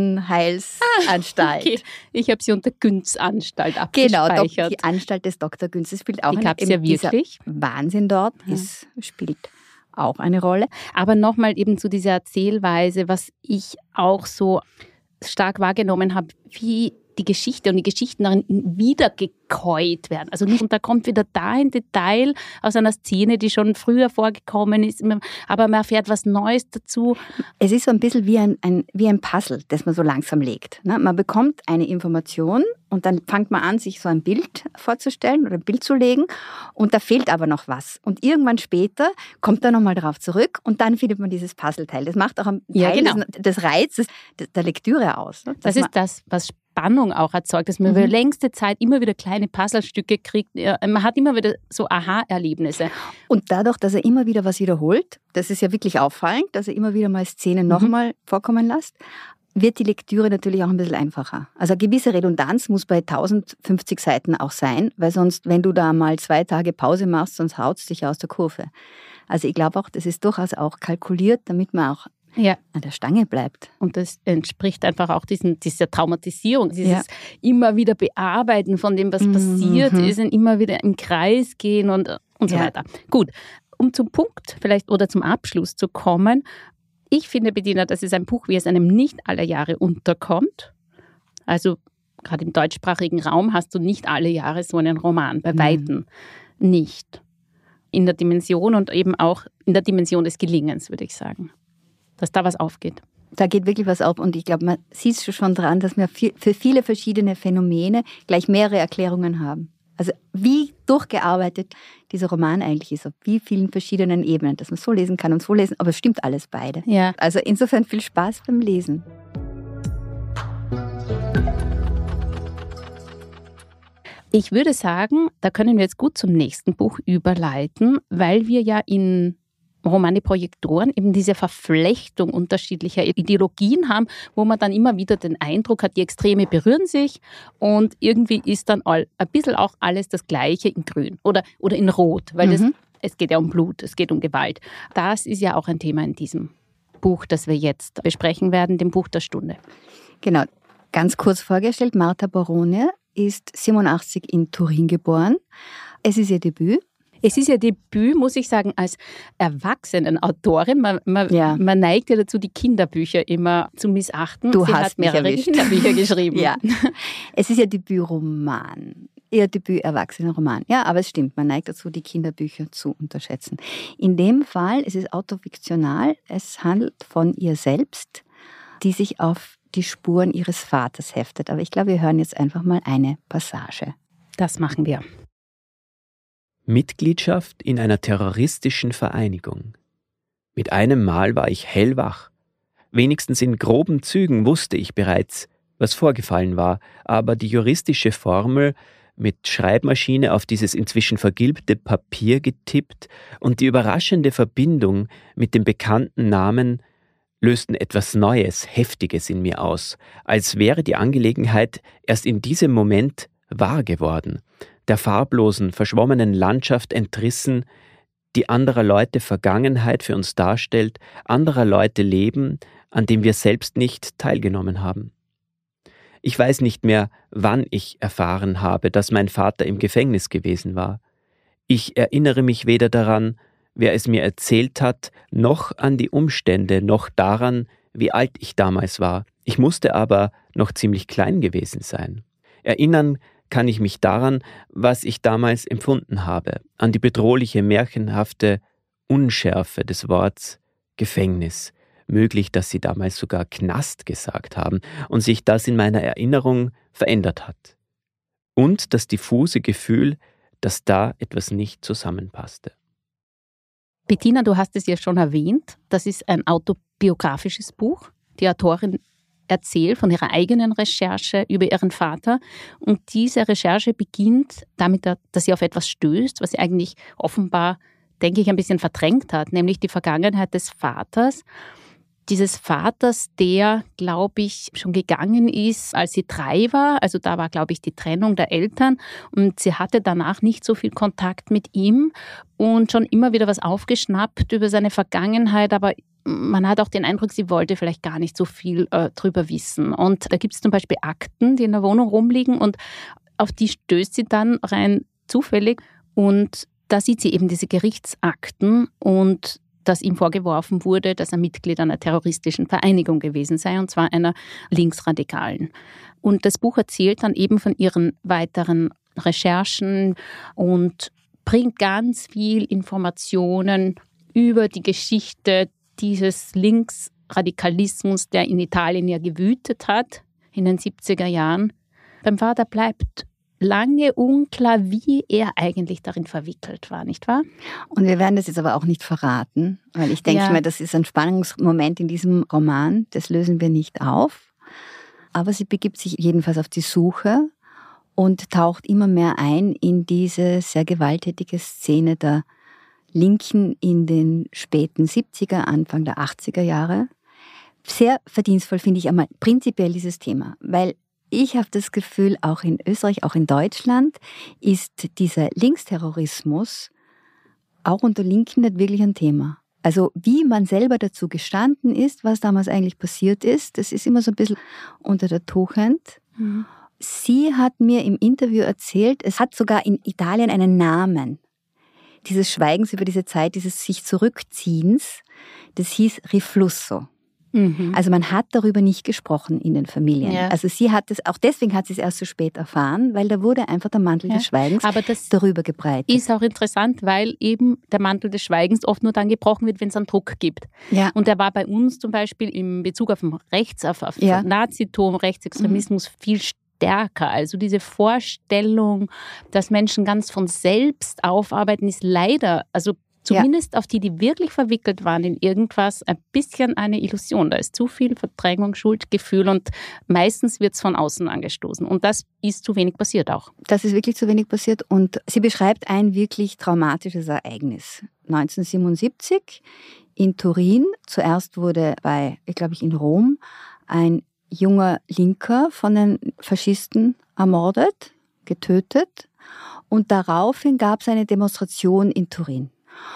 Irrenheilsanstalt. Okay. Ich habe sie unter Günz-Anstalt abgespeichert. Genau, die Anstalt des Doktor Günz. Das spielt auch die eine gab es ja wirklich. Wahnsinn dort ja. ist, spielt auch eine Rolle. Aber nochmal eben zu dieser Erzählweise, was ich auch so stark wahrgenommen habe, wie die Geschichte und die Geschichten darin wiedergekäut werden. Also nicht, und da kommt wieder da ein Detail aus einer Szene, die schon früher vorgekommen ist, aber man erfährt was Neues dazu. Es ist so ein bisschen wie ein, ein, wie ein Puzzle, das man so langsam legt. Ne? Man bekommt eine Information und dann fängt man an, sich so ein Bild vorzustellen oder ein Bild zu legen und da fehlt aber noch was. Und irgendwann später kommt er nochmal darauf zurück und dann findet man dieses Puzzleteil. Das macht auch einen ja, Teil genau. des, des Reizes der Lektüre aus. Ne? Das ist das, was Spannung auch erzeugt, dass man mhm. über längste Zeit immer wieder kleine Puzzlestücke kriegt. Man hat immer wieder so Aha-Erlebnisse. Und dadurch, dass er immer wieder was wiederholt, das ist ja wirklich auffallend, dass er immer wieder mal Szenen mhm. noch einmal vorkommen lässt, wird die Lektüre natürlich auch ein bisschen einfacher. Also eine gewisse Redundanz muss bei tausendfünfzig Seiten auch sein, weil sonst, wenn du da mal zwei Tage Pause machst, sonst haut es dich aus der Kurve. Also ich glaube auch, das ist durchaus auch kalkuliert, damit man auch ja. an der Stange bleibt. Und das entspricht einfach auch diesen, dieser Traumatisierung, dieses ja. immer wieder Bearbeiten von dem, was mhm. passiert ist, und immer wieder im Kreis gehen und, und so ja. weiter. Gut, um zum Punkt vielleicht oder zum Abschluss zu kommen. Ich finde, Bettina, das ist ein Buch, wie es einem nicht alle Jahre unterkommt. Also gerade im deutschsprachigen Raum hast du nicht alle Jahre so einen Roman, bei mhm. Weitem nicht. In der Dimension und eben auch in der Dimension des Gelingens, würde ich sagen. Dass da was aufgeht. Da geht wirklich was auf und ich glaube, man sieht es schon dran, dass wir für viele verschiedene Phänomene gleich mehrere Erklärungen haben. Also wie durchgearbeitet dieser Roman eigentlich ist, auf wie vielen verschiedenen Ebenen, dass man so lesen kann und so lesen, aber es stimmt alles beide. Ja. Also insofern viel Spaß beim Lesen. Ich würde sagen, da können wir jetzt gut zum nächsten Buch überleiten, weil wir ja in Romane Projektoren eben diese Verflechtung unterschiedlicher Ideologien haben, wo man dann immer wieder den Eindruck hat, die Extreme berühren sich und irgendwie ist dann all, ein bisschen auch alles das Gleiche in Grün oder, oder in Rot, weil mhm. das, es geht ja um Blut, es geht um Gewalt. Das ist ja auch ein Thema in diesem Buch, das wir jetzt besprechen werden, dem Buch der Stunde. Genau, ganz kurz vorgestellt, Marta Barone ist siebenundachtzig in Turin geboren. Es ist ihr Debüt. Es ist ihr Debüt, muss ich sagen, als Erwachsenenautorin. Man, man, ja. man neigt ja dazu, die Kinderbücher immer zu missachten. Du Sie hast hat mehrere Kinderbücher geschrieben. Ja. Es ist ihr Debütroman. Ihr Debüt Erwachsenenroman. Ja, aber es stimmt, man neigt dazu, die Kinderbücher zu unterschätzen. In dem Fall, es ist autofiktional, es handelt von ihr selbst, die sich auf die Spuren ihres Vaters heftet. Aber ich glaube, wir hören jetzt einfach mal eine Passage. Das machen wir. Mitgliedschaft in einer terroristischen Vereinigung. Mit einem Mal war ich hellwach. Wenigstens in groben Zügen wusste ich bereits, was vorgefallen war, aber die juristische Formel mit Schreibmaschine auf dieses inzwischen vergilbte Papier getippt und die überraschende Verbindung mit dem bekannten Namen lösten etwas Neues, Heftiges in mir aus, als wäre die Angelegenheit erst in diesem Moment wahr geworden, der farblosen, verschwommenen Landschaft entrissen, die anderer Leute Vergangenheit für uns darstellt, anderer Leute Leben, an dem wir selbst nicht teilgenommen haben. Ich weiß nicht mehr, wann ich erfahren habe, dass mein Vater im Gefängnis gewesen war. Ich erinnere mich weder daran, wer es mir erzählt hat, noch an die Umstände, noch daran, wie alt ich damals war. Ich musste aber noch ziemlich klein gewesen sein. Erinnern kann ich mich daran, was ich damals empfunden habe, an die bedrohliche, märchenhafte Unschärfe des Worts Gefängnis. Möglich, dass sie damals sogar Knast gesagt haben und sich das in meiner Erinnerung verändert hat. Und das diffuse Gefühl, dass da etwas nicht zusammenpasste. Bettina, du hast es ja schon erwähnt, das ist ein autobiografisches Buch. Die Autorin erzählt von ihrer eigenen Recherche über ihren Vater und diese Recherche beginnt damit, dass sie auf etwas stößt, was sie eigentlich offenbar, denke ich, ein bisschen verdrängt hat, nämlich die Vergangenheit des Vaters. Dieses Vaters, der, glaube ich, schon gegangen ist, als sie drei war. Also da war, glaube ich, die Trennung der Eltern. Und sie hatte danach nicht so viel Kontakt mit ihm und schon immer wieder was aufgeschnappt über seine Vergangenheit. Aber man hat auch den Eindruck, sie wollte vielleicht gar nicht so viel äh, drüber wissen. Und da gibt es zum Beispiel Akten, die in der Wohnung rumliegen. Und auf die stößt sie dann rein zufällig. Und da sieht sie eben diese Gerichtsakten und dass ihm vorgeworfen wurde, dass er Mitglied einer terroristischen Vereinigung gewesen sei, und zwar einer linksradikalen. Und das Buch erzählt dann eben von ihren weiteren Recherchen und bringt ganz viel Informationen über die Geschichte dieses Linksradikalismus, der in Italien ja gewütet hat in den siebziger Jahren. Beim Vater bleibt lange unklar, wie er eigentlich darin verwickelt war, nicht wahr? Und wir werden das jetzt aber auch nicht verraten, weil ich denke ja. mir, das ist ein Spannungsmoment in diesem Roman, das lösen wir nicht auf. Aber sie begibt sich jedenfalls auf die Suche und taucht immer mehr ein in diese sehr gewalttätige Szene der Linken in den späten siebziger, Anfang der achtziger Jahre. Sehr verdienstvoll finde ich einmal prinzipiell dieses Thema, weil ich habe das Gefühl, auch in Österreich, auch in Deutschland ist dieser Linksterrorismus auch unter Linken nicht wirklich ein Thema. Also wie man selber dazu gestanden ist, was damals eigentlich passiert ist, das ist immer so ein bisschen unter der Tuchhand. Mhm. Sie hat mir im Interview erzählt, es hat sogar in Italien einen Namen. Dieses Schweigens über diese Zeit, dieses sich Zurückziehens, das hieß Riflusso. Mhm. Also man hat darüber nicht gesprochen in den Familien. Ja. Also sie hat es, auch deswegen hat sie es erst so spät erfahren, weil da wurde einfach der Mantel ja. des Schweigens Aber das darüber gebreitet. Ist auch interessant, weil eben der Mantel des Schweigens oft nur dann gebrochen wird, wenn es einen Druck gibt. Ja. Und der war bei uns zum Beispiel in Bezug auf den Rechts, auf, auf ja. Nazitum, Rechtsextremismus mhm. viel stärker. Also diese Vorstellung, dass Menschen ganz von selbst aufarbeiten, ist leider, also zumindest ja. auf die, die wirklich verwickelt waren in irgendwas, ein bisschen eine Illusion. Da ist zu viel Verdrängung, Schuldgefühl und meistens wird es von außen angestoßen. Und das ist zu wenig passiert auch. Das ist wirklich zu wenig passiert und sie beschreibt ein wirklich traumatisches Ereignis. neunzehnhundertsiebenundsiebzig in Turin. Zuerst wurde bei, ich glaube ich in Rom, ein junger Linker von den Faschisten ermordet, getötet. Und daraufhin gab es eine Demonstration in Turin.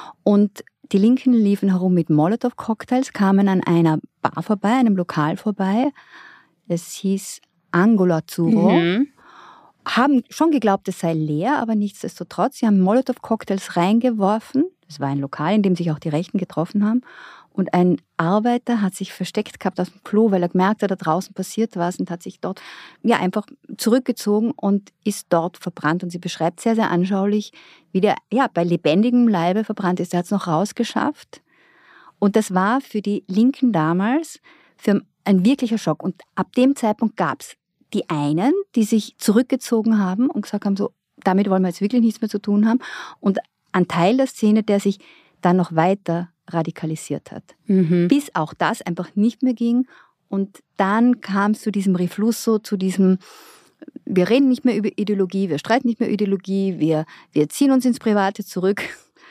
Und die Linken liefen herum mit Molotow-Cocktails, kamen an einer Bar vorbei, einem Lokal vorbei. Es hieß Angolo Azzurro. Mhm. Haben schon geglaubt, es sei leer, aber nichtsdestotrotz. Sie haben Molotow-Cocktails reingeworfen. Es war ein Lokal, in dem sich auch die Rechten getroffen haben. Und ein Arbeiter hat sich versteckt gehabt auf dem Klo, weil er gemerkt hat, da draußen passiert was und hat sich dort ja einfach zurückgezogen und ist dort verbrannt. Und sie beschreibt sehr, sehr anschaulich, wie der ja bei lebendigem Leibe verbrannt ist. Er hat es noch rausgeschafft. Und das war für die Linken damals für ein wirklicher Schock. Und ab dem Zeitpunkt gab es die einen, die sich zurückgezogen haben und gesagt haben, so, damit wollen wir jetzt wirklich nichts mehr zu tun haben. Und ein Teil der Szene, der sich dann noch weiter radikalisiert hat. Mhm. Bis auch das einfach nicht mehr ging. Und dann kam es zu diesem Reflusso, zu diesem, wir reden nicht mehr über Ideologie, wir streiten nicht mehr über Ideologie, wir, wir ziehen uns ins Private zurück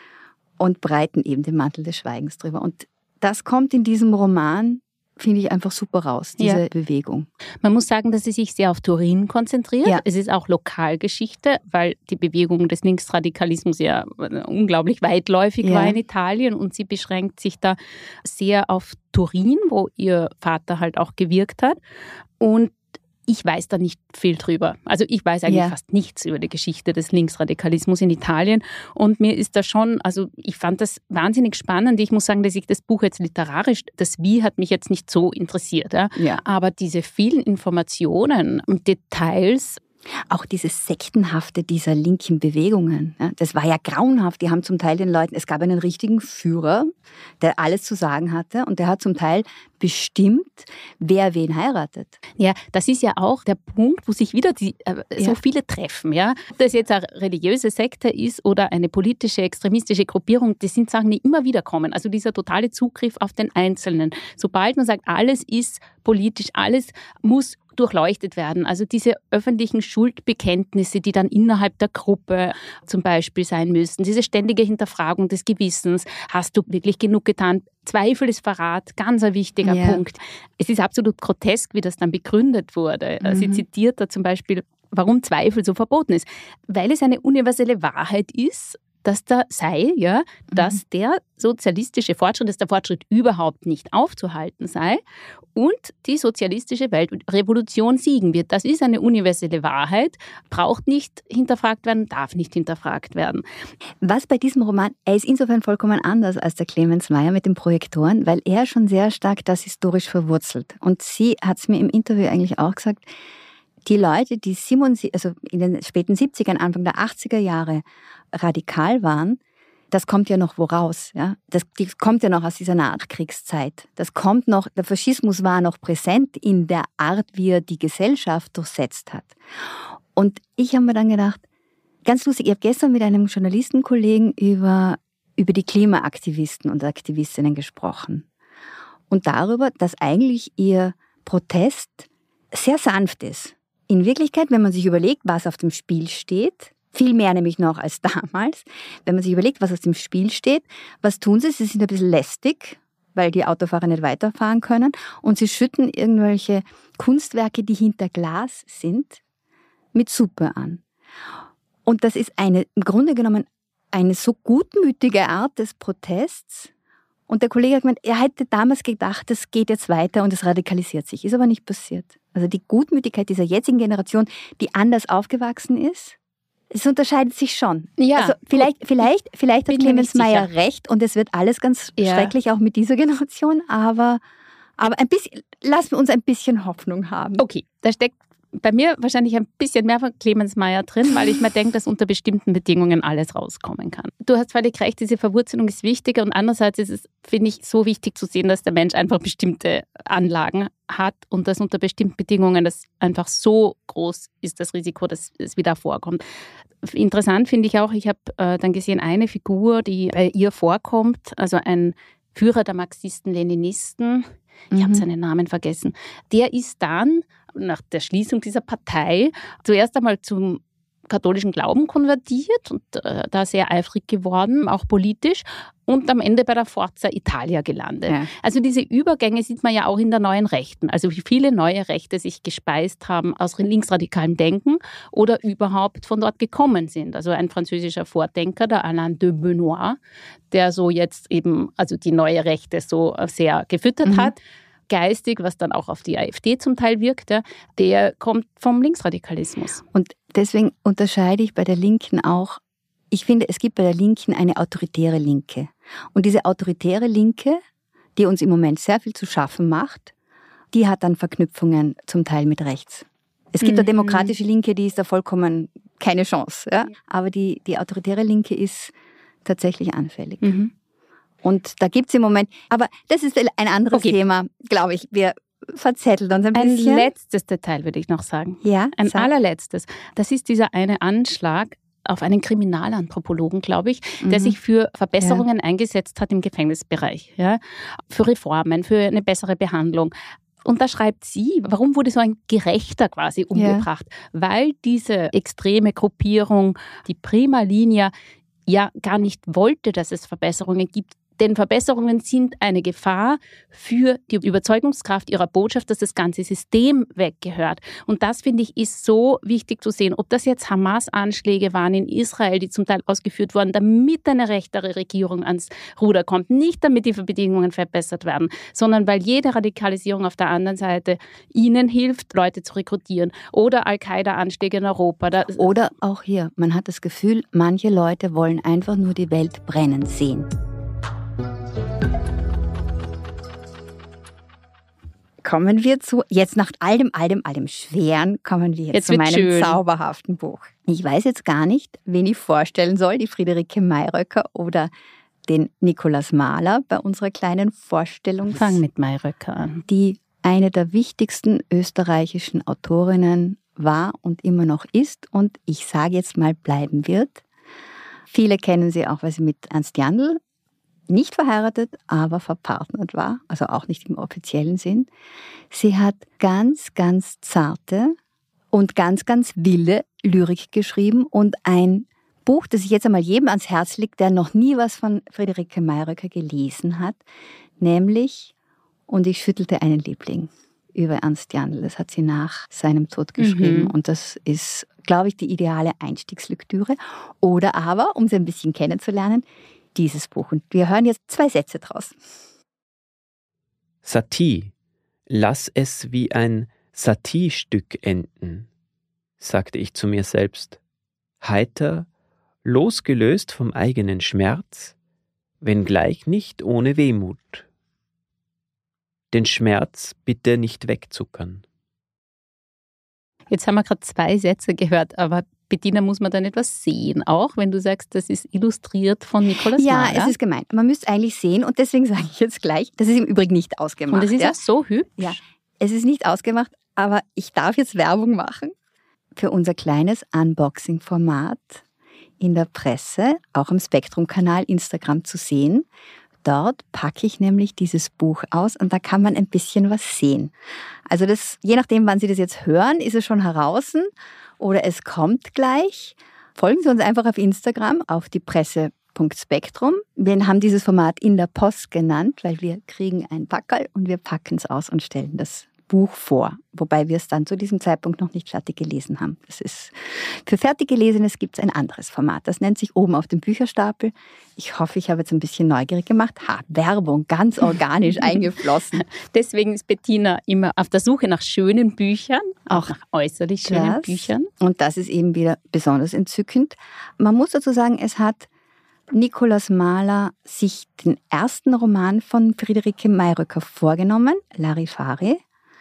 und breiten eben den Mantel des Schweigens drüber. Und das kommt in diesem Roman, finde ich, einfach super raus, diese Ja. Bewegung. Man muss sagen, dass sie sich sehr auf Turin konzentriert. Ja. Es ist auch Lokalgeschichte, weil die Bewegung des Linksradikalismus ja unglaublich weitläufig Ja. war in Italien und sie beschränkt sich da sehr auf Turin, wo ihr Vater halt auch gewirkt hat. Und ich weiß da nicht viel drüber. Also ich weiß eigentlich Ja. fast nichts über die Geschichte des Linksradikalismus in Italien. Und mir ist da schon, also ich fand das wahnsinnig spannend. Ich muss sagen, dass ich das Buch jetzt literarisch, das Wie hat mich jetzt nicht so interessiert. Ja. Ja. Aber diese vielen Informationen und Details, Auch dieses Sektenhafte dieser linken Bewegungen, ja, das war ja grauenhaft. Die haben zum Teil den Leuten, es gab einen richtigen Führer, der alles zu sagen hatte und der hat zum Teil bestimmt, wer wen heiratet. ja, das ist ja auch der Punkt, wo sich wieder die, äh, so Ja. viele treffen. Ja. Ob das jetzt eine religiöse Sekte ist oder eine politische, extremistische Gruppierung, das sind Sachen, die immer wieder kommen. Also dieser totale Zugriff auf den Einzelnen. Sobald man sagt, alles ist politisch, alles muss durchleuchtet werden. Also diese öffentlichen Schuldbekenntnisse, die dann innerhalb der Gruppe zum Beispiel sein müssen, diese ständige Hinterfragung des Gewissens, hast du wirklich genug getan? Zweifel ist Verrat, ganz ein wichtiger Ja. Punkt. Es ist absolut grotesk, wie das dann begründet wurde. Mhm. Sie zitiert da zum Beispiel, warum Zweifel so verboten ist. Weil es eine universelle Wahrheit ist, dass da sei, ja, dass der sozialistische Fortschritt, dass der Fortschritt überhaupt nicht aufzuhalten sei und die sozialistische Weltrevolution siegen wird. Das ist eine universelle Wahrheit, braucht nicht hinterfragt werden, darf nicht hinterfragt werden. Was bei diesem Roman, er ist insofern vollkommen anders als der Clemens Meyer mit den Projektoren, weil er schon sehr stark das historisch verwurzelt. Und sie hat es mir im Interview eigentlich auch gesagt, die Leute, die siebenundsiebzig, also in den späten siebzigern, Anfang der achtziger Jahre radikal waren, das kommt ja noch woraus. Ja? Das, das kommt ja noch aus dieser Nachkriegszeit. Das kommt noch, der Faschismus war noch präsent in der Art, wie er die Gesellschaft durchsetzt hat. Und ich habe mir dann gedacht, ganz lustig, ich habe gestern mit einem Journalistenkollegen über, über die Klimaaktivisten und Aktivistinnen gesprochen. Und darüber, dass eigentlich ihr Protest sehr sanft ist. In Wirklichkeit, wenn man sich überlegt, was auf dem Spiel steht, viel mehr nämlich noch als damals, wenn man sich überlegt, was auf dem Spiel steht, was tun sie? Sie sind ein bisschen lästig, weil die Autofahrer nicht weiterfahren können und sie schütten irgendwelche Kunstwerke, die hinter Glas sind, mit Suppe an. Und das ist eine, im Grunde genommen eine so gutmütige Art des Protests. Und der Kollege hat gemeint, er hätte damals gedacht, das geht jetzt weiter und es radikalisiert sich. Ist aber nicht passiert. Also die Gutmütigkeit dieser jetzigen Generation, die anders aufgewachsen ist, es unterscheidet sich schon. Ja, also vielleicht, vielleicht, vielleicht hat Bin mir Clemens nicht Meyer sicher. recht und es wird alles ganz Ja. schrecklich auch mit dieser Generation, aber, aber ein bisschen, lassen wir uns ein bisschen Hoffnung haben. Okay, da steckt bei mir wahrscheinlich ein bisschen mehr von Clemens Meyer drin, weil ich mir denke, dass unter bestimmten Bedingungen alles rauskommen kann. Du hast völlig recht, diese Verwurzelung ist wichtiger und andererseits ist es, finde ich, so wichtig zu sehen, dass der Mensch einfach bestimmte Anlagen hat und dass unter bestimmten Bedingungen das einfach so groß ist, das Risiko, dass es wieder vorkommt. Interessant finde ich auch, ich habe äh, dann gesehen, eine Figur, die bei ihr vorkommt, also ein Führer der Marxisten-Leninisten, ich Mhm. habe seinen Namen vergessen, der ist dann nach der Schließung dieser Partei zuerst einmal zum katholischen Glauben konvertiert und äh, da sehr eifrig geworden, auch politisch, und am Ende bei der Forza Italia gelandet. Ja. Also diese Übergänge sieht man ja auch in der neuen Rechten. Also wie viele neue Rechte sich gespeist haben aus linksradikalem Denken oder überhaupt von dort gekommen sind. Also ein französischer Vordenker, der Alain de Benoit, der so jetzt eben also die neue Rechte so sehr gefüttert Mhm. hat, geistig, was dann auch auf die AfD zum Teil wirkt, ja, der kommt vom Linksradikalismus. Und deswegen unterscheide ich bei der Linken auch, ich finde, es gibt bei der Linken eine autoritäre Linke. Und diese autoritäre Linke, die uns im Moment sehr viel zu schaffen macht, die hat dann Verknüpfungen zum Teil mit rechts. Es gibt Mhm. eine demokratische Linke, die ist da vollkommen keine Chance. Ja? Aber die, die autoritäre Linke ist tatsächlich anfällig. Mhm. Und da gibt es im Moment, aber das ist ein anderes Okay. Thema, glaube ich. Wir verzetteln uns ein Ein bisschen. letztes Detail würde ich noch sagen. ja, Ein sag. allerletztes. Das ist dieser eine Anschlag auf einen Kriminalanthropologen, glaube ich, der Mhm. sich für Verbesserungen Ja. eingesetzt hat im Gefängnisbereich, ja, für Reformen, für eine bessere Behandlung. Und da schreibt sie, warum wurde so ein Gerechter quasi umgebracht? Ja. Weil diese extreme Gruppierung, die Prima Linea, ja gar nicht wollte, dass es Verbesserungen gibt. Denn Verbesserungen sind eine Gefahr für die Überzeugungskraft ihrer Botschaft, dass das ganze System weggehört. Und das, finde ich, ist so wichtig zu sehen. Ob das jetzt Hamas-Anschläge waren in Israel, die zum Teil ausgeführt wurden, damit eine rechtere Regierung ans Ruder kommt. Nicht damit die Bedingungen verbessert werden, sondern weil jede Radikalisierung auf der anderen Seite ihnen hilft, Leute zu rekrutieren. Oder Al-Qaida-Anschläge in Europa. Da Oder auch hier, man hat das Gefühl, manche Leute wollen einfach nur die Welt brennen sehen. Kommen wir zu, jetzt nach all dem, all dem, all dem Schweren, kommen wir jetzt, jetzt zu meinem schön. zauberhaften Buch. Ich weiß jetzt gar nicht, wen ich vorstellen soll, die Friederike Mayröcker oder den Nikolaus Mahler bei unserer kleinen Vorstellung. Fang mit Mayröcker an. Die eine der wichtigsten österreichischen Autorinnen war und immer noch ist und ich sage jetzt mal bleiben wird. Viele kennen sie auch, weil sie mit Ernst Jandl nicht verheiratet, aber verpartnert war, also auch nicht im offiziellen Sinn. Sie hat ganz, ganz zarte und ganz, ganz wilde Lyrik geschrieben und ein Buch, das ich jetzt einmal jedem ans Herz legt, der noch nie was von Friederike Mayröcker gelesen hat, nämlich Und ich schüttelte einen Liebling über Ernst Jandl. Das hat sie nach seinem Tod geschrieben. Mhm. Und das ist, glaube ich, die ideale Einstiegslektüre. Oder aber, um sie ein bisschen kennenzulernen, dieses Buch. Und wir hören jetzt zwei Sätze draus. Satie, lass es wie ein Satie-Stück enden, sagte ich zu mir selbst, heiter, losgelöst vom eigenen Schmerz, wenngleich nicht ohne Wehmut. Den Schmerz bitte nicht wegzuckern. Jetzt haben wir gerade zwei Sätze gehört, aber Bettina, muss man dann etwas sehen, auch wenn du sagst, das ist illustriert von Nikolaus Ja, Mahler? Es ist gemeint. Man müsste eigentlich sehen und deswegen sage ich jetzt gleich, das ist im Übrigen nicht ausgemacht. Und es ist ja? auch so hübsch. Ja, es ist nicht ausgemacht, aber ich darf jetzt Werbung machen für unser kleines Unboxing-Format in der Presse, auch im Spektrum-Kanal Instagram zu sehen. Dort packe ich nämlich dieses Buch aus und da kann man ein bisschen was sehen. Also das, je nachdem, wann Sie das jetzt hören, ist es schon heraus oder es kommt gleich. Folgen Sie uns einfach auf Instagram, auf die Presse.spektrum. Wir haben dieses Format in der Post genannt, weil wir kriegen ein Packerl und wir packen es aus und stellen das Buch vor, wobei wir es dann zu diesem Zeitpunkt noch nicht fertig gelesen haben. Das ist, für fertig Gelesenes gibt es ein anderes Format. Das nennt sich oben auf dem Bücherstapel. Ich hoffe, ich habe jetzt ein bisschen neugierig gemacht. Ha, Werbung, ganz organisch eingeflossen. Deswegen ist Bettina immer auf der Suche nach schönen Büchern, auch nach äußerlich schönen das, Büchern. Und das ist eben wieder besonders entzückend. Man muss dazu sagen, es hat Nikolaus Mahler sich den ersten Roman von Friederike Mayröcker vorgenommen, Larifari.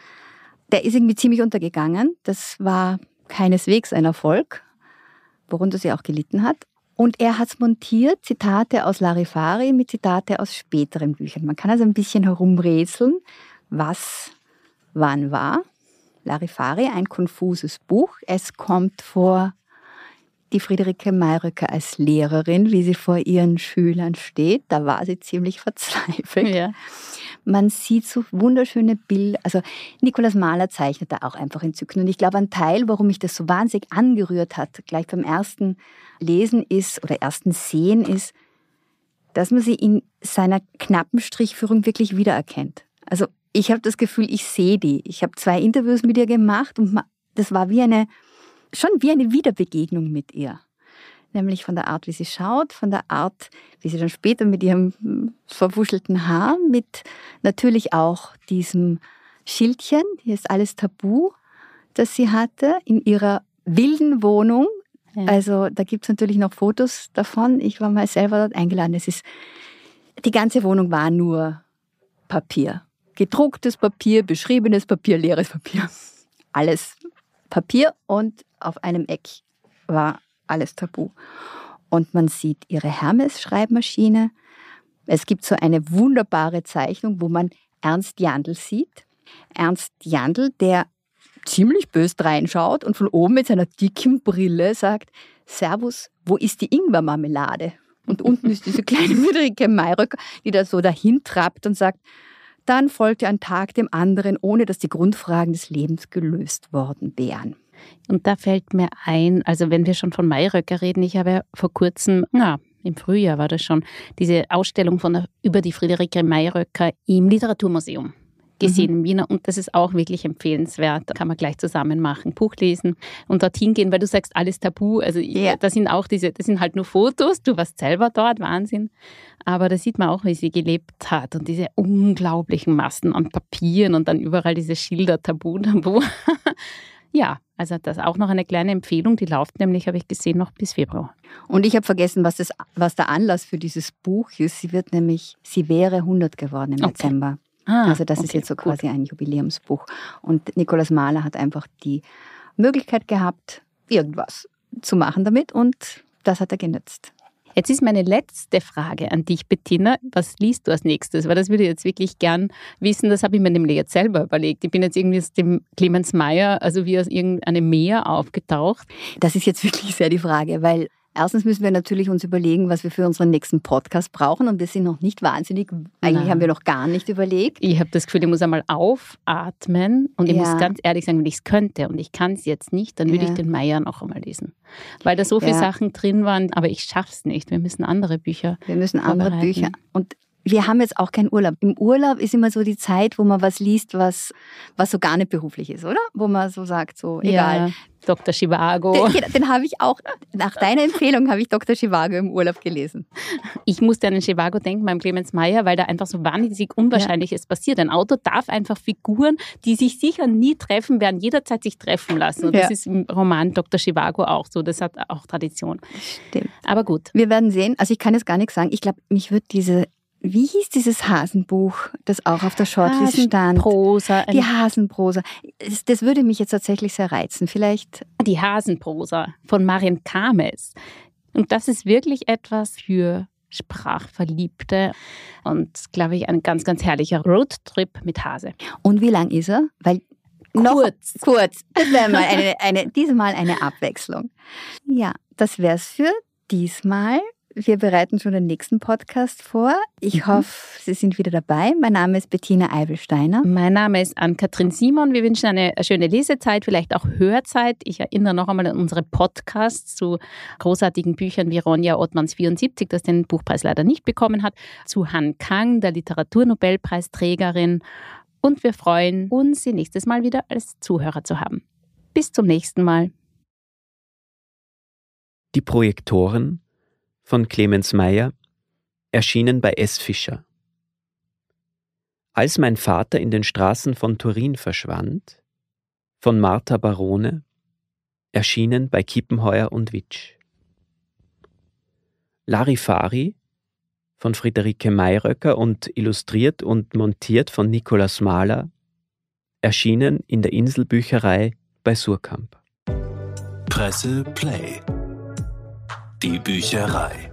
Der ist irgendwie ziemlich untergegangen. Das war keineswegs ein Erfolg, worunter sie auch gelitten hat. Und er hat es montiert, Zitate aus Larifari mit Zitate aus späteren Büchern. Man kann also ein bisschen herumrätseln, was wann war. Larifari, ein konfuses Buch. Es kommt vor die Friederike Mayröcker als Lehrerin, wie sie vor ihren Schülern steht. Da war sie ziemlich verzweifelt. Ja. Man sieht so wunderschöne Bilder. Also Nikolaus Mahler zeichnet da auch einfach entzückend. Und ich glaube, ein Teil, warum mich das so wahnsinnig angerührt hat, gleich beim ersten Lesen ist oder ersten Sehen ist, dass man sie in seiner knappen Strichführung wirklich wiedererkennt. Also ich habe das Gefühl, ich sehe die. Ich habe zwei Interviews mit ihr gemacht und das war wie eine, schon wie eine Wiederbegegnung mit ihr. Nämlich von der Art, wie sie schaut, von der Art, wie sie dann später mit ihrem verwuschelten Haar, mit natürlich auch diesem Schildchen, hier ist alles tabu, das sie hatte, in ihrer wilden Wohnung. Ja. Also da gibt es natürlich noch Fotos davon. Ich war mal selber dort eingeladen. Es ist, die ganze Wohnung war nur Papier. Gedrucktes Papier, beschriebenes Papier, leeres Papier. Alles Papier und auf einem Eck war alles tabu. Und man sieht ihre Hermes-Schreibmaschine. Es gibt so eine wunderbare Zeichnung, wo man Ernst Jandl sieht. Ernst Jandl, der ziemlich böse reinschaut und von oben mit seiner dicken Brille sagt, Servus, wo ist die Ingwermarmelade? Und unten ist diese kleine Friederike Mayröcker, die da so dahin trappt und sagt, dann folgte ein Tag dem anderen, ohne dass die Grundfragen des Lebens gelöst worden wären. Und da fällt mir ein, also wenn wir schon von Mayröcker reden, ich habe ja vor kurzem, na, im Frühjahr war das schon, diese Ausstellung von der, über die Friederike Mayröcker im Literaturmuseum gesehen, mhm, in Wien. Und das ist auch wirklich empfehlenswert. Da kann man gleich zusammen machen, Buch lesen und dorthin gehen, weil du sagst, alles tabu. Also ja. das sind auch diese, das sind halt nur Fotos. Du warst selber dort, Wahnsinn. Aber da sieht man auch, wie sie gelebt hat und diese unglaublichen Massen an Papieren und dann überall diese Schilder, tabu, tabu. Ja, also das ist auch noch eine kleine Empfehlung. Die läuft nämlich, habe ich gesehen, noch bis Februar. Und ich habe vergessen, was, das, was der Anlass für dieses Buch ist. Sie wird nämlich, sie wäre hundert geworden im okay. Dezember. Ah, also das okay, ist jetzt so quasi gut. ein Jubiläumsbuch. Und Nikolaus Mahler hat einfach die Möglichkeit gehabt, irgendwas zu machen damit und das hat er genutzt. Jetzt ist meine letzte Frage an dich, Bettina. Was liest du als nächstes? Weil das würde ich jetzt wirklich gern wissen. Das habe ich mir nämlich jetzt selber überlegt. Ich bin jetzt irgendwie aus dem Clemens Meyer, also wie aus irgendeinem Meer aufgetaucht. Das ist jetzt wirklich sehr die Frage, weil erstens müssen wir natürlich uns überlegen, was wir für unseren nächsten Podcast brauchen und wir sind noch nicht wahnsinnig, eigentlich Nein. haben wir noch gar nicht überlegt. Ich habe das Gefühl, ich muss einmal aufatmen und ich Ja. muss ganz ehrlich sagen, wenn ich es könnte und ich kann es jetzt nicht, dann würde Ja. ich den Meyer noch einmal lesen. Weil da so viele Ja. Sachen drin waren, aber ich schaffe es nicht. Wir müssen andere Bücher Wir müssen andere vorbereiten. Bücher und wir haben jetzt auch keinen Urlaub. Im Urlaub ist immer so die Zeit, wo man was liest, was, was so gar nicht beruflich ist, oder? Wo man so sagt, so egal. Ja, Doktor Zhivago. Den, den habe ich auch, nach deiner Empfehlung habe ich Doktor Zhivago im Urlaub gelesen. Ich musste an den Zhivago denken beim Clemens Meyer, weil da einfach so wahnsinnig Unwahrscheinliches passiert. Ein Autor darf einfach Figuren, die sich sicher nie treffen werden, jederzeit sich treffen lassen. Und Ja. das ist im Roman Doktor Zhivago auch so. Das hat auch Tradition. Stimmt. Aber gut. Wir werden sehen. Also ich kann jetzt gar nichts sagen. Ich glaube, mich wird diese, wie hieß dieses Hasenbuch, das auch auf der Shortlist stand? Prosa, Die Hasenprosa. Das, das würde mich jetzt tatsächlich sehr reizen. Vielleicht. die Hasenprosa von Marian Kames. Und das ist wirklich etwas für Sprachverliebte und, glaube ich, ein ganz, ganz herrlicher Roadtrip mit Hase. Und wie lang ist er? Weil noch Kurz. kurz. Das wäre mal eine, eine, diesmal eine Abwechslung. Ja, das wäre es für diesmal. Wir bereiten schon den nächsten Podcast vor. Ich Mhm. hoffe, Sie sind wieder dabei. Mein Name ist Bettina Eibelsteiner. Mein Name ist Ann-Kathrin Simon. Wir wünschen eine schöne Lesezeit, vielleicht auch Hörzeit. Ich erinnere noch einmal an unsere Podcasts zu großartigen Büchern wie Ronja Ottmanns vierundsiebzig, das den Buchpreis leider nicht bekommen hat, zu Han Kang, der Literaturnobelpreisträgerin. Und wir freuen uns, Sie nächstes Mal wieder als Zuhörer zu haben. Bis zum nächsten Mal. Die Projektoren von Clemens Meyer, erschienen bei S. Fischer. Als mein Vater in den Straßen von Turin verschwand, von Martha Barone, erschienen bei Kiepenheuer und Witsch. Larifari von Friederike Mayröcker und illustriert und montiert von Nikolaus Mahler, erschienen in der Inselbücherei bei Surkamp. Presse Play. Die Bücherei.